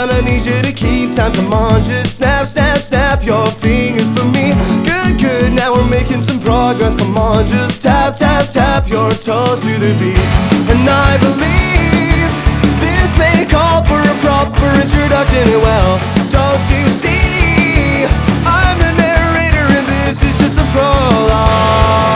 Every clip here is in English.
gonna need you to keep time. Come on, just snap, snap, snap your fingers for me. Good, good, now we're making some progress. Come on, just tap, tap, tap your toes to the beat. And I believe this may call for a proper introduction. Well, don't you see, I'm the narrator and this is just the prologue.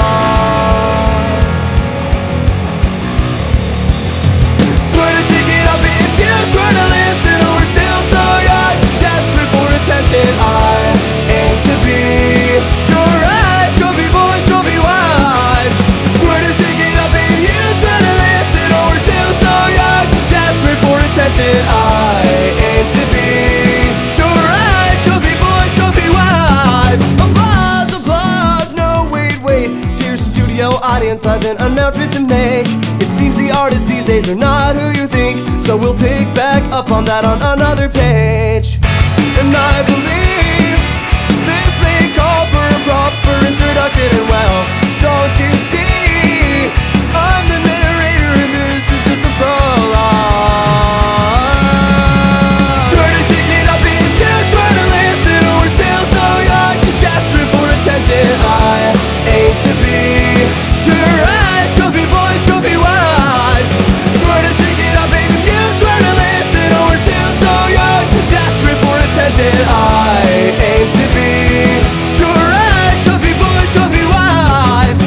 Swear to shake it up if you swear to listen. We're still so young, desperate for attention. I aim to be your eyes, trophy boys, trophy wives. Swear to shake it up if you swear to listen. We're still so young, desperate for attention. I aim to be your eyes, trophy boys, trophy wives. Applause, applause, no wait, wait. Dear studio audience, I've an announcement to make. It seems the artists these days are not who you think, so we'll pick back up on that on another page. And I believe this may call for a proper introduction. And well, don't you see, I'm the narrator and this is just the prologue. Swear to shake it up if you swear to listen. We're still so young, desperate for attention. I aim to be your eyes, trophy boys, trophy wives. Swear to shake it up if you swear to listen. We're still so young, desperate for attention. I aim to be your eyes, trophy boys, trophy wives.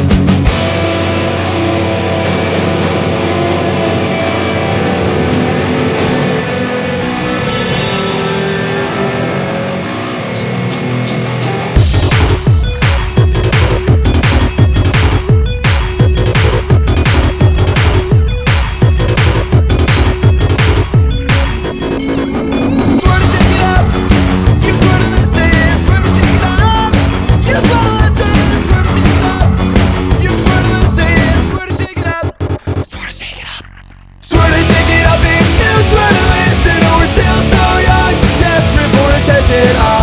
Swear to shake it up, you swear to listen. Swear to shake it up, you swear to listen. Swear to shake it up, you swear to listen. Swear to shake it up, swear to shake it up. Swear to shake it up if you swear to listen. We're still so young, desperate for attention.